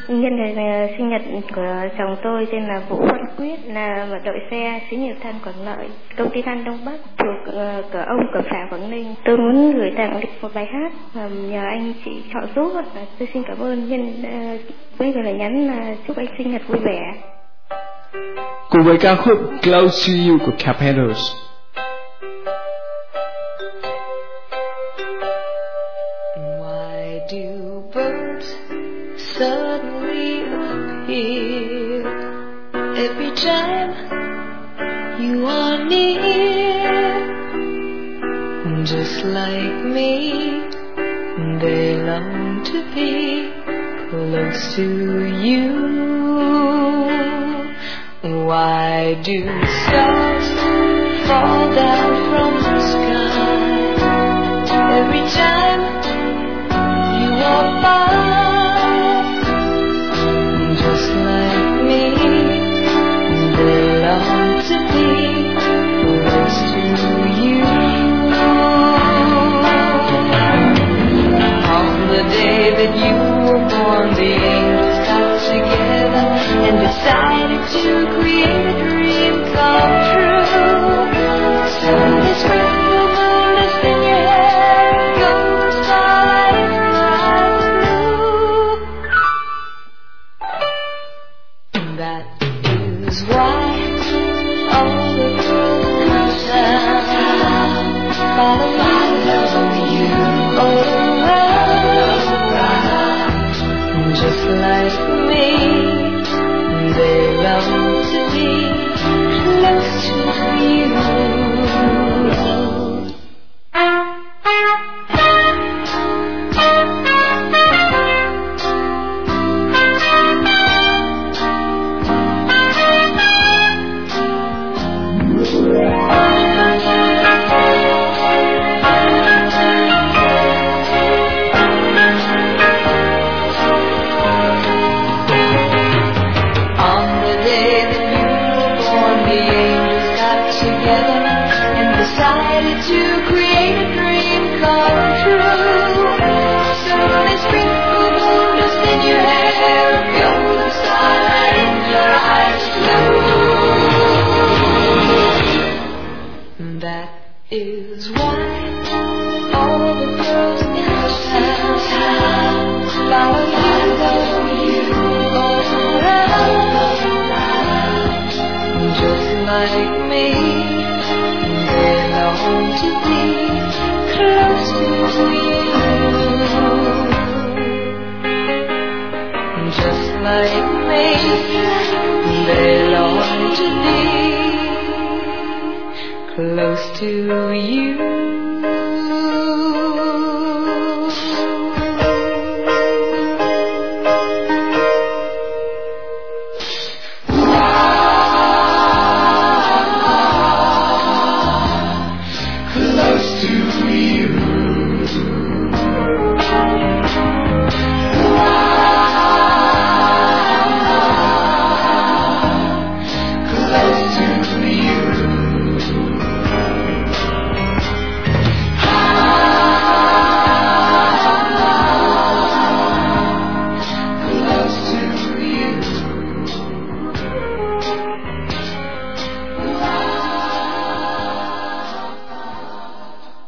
Nhân ngày sinh nhật của chồng tôi tên là Vũ Văn Quyết, là đội xe xí nghiệp than Quảng Lợi, công ty than Đông Bắc thuộc cửa ông cửa Phả Quảng Ninh. Tôi muốn gửi tặng một bài hát mà nhờ anh chị chọn giúp. Tôi xin cảm ơn nhân với lời nhắn là chúc anh sinh nhật vui vẻ. Cùng với ca khúc Close to You của Carpenters. Why do birds suddenly appear every time you are near? Just like me, they long to be close to you. Why do stars fall down from the sky every time you walk by? Just like me, they long to be close to you. On the day that you were born, the angels got together and decided to create a dream come true. So they sprinkled moon dust in your hair and gold starlight in your eyes blue. That is why all the girls in town follow you around. Just like me, they long to be close to you. Close to you.